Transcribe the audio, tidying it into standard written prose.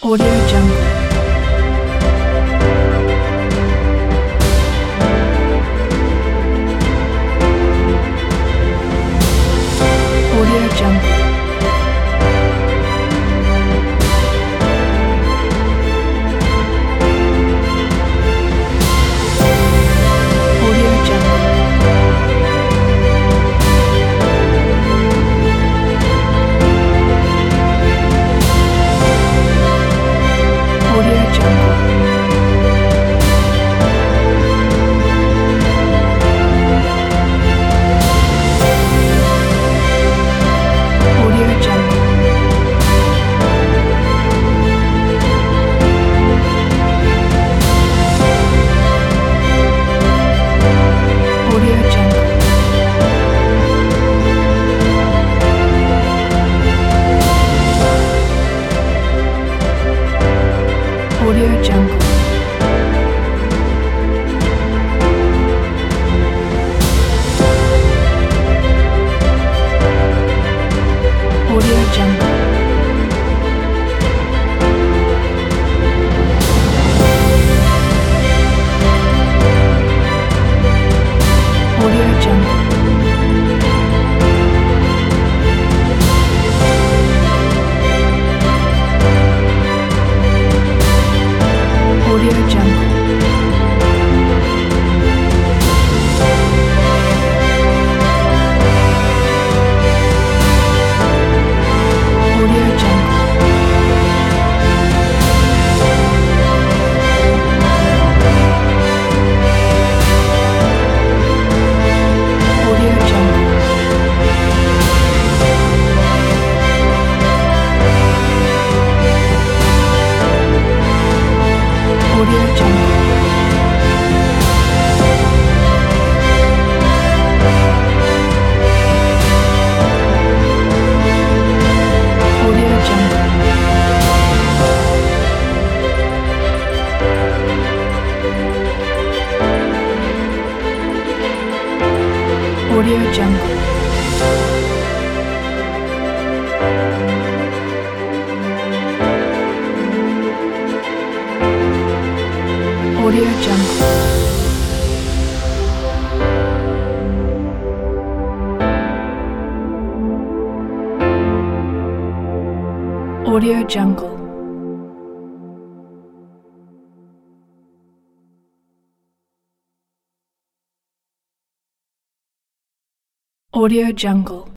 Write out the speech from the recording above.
Audio Jungle. Audio Jungle. Audio Jungle. Audio Jungle. Audio Jungle. Audio Jungle. Audio Jungle. Audio Jungle. Audio Jungle. Audio Jungle. Audio Jungle. Audio Jungle. Audio Jungle. Audio Jungle. Audio Jungle. Audio Jungle. Audio Jungle. Audio Jungle.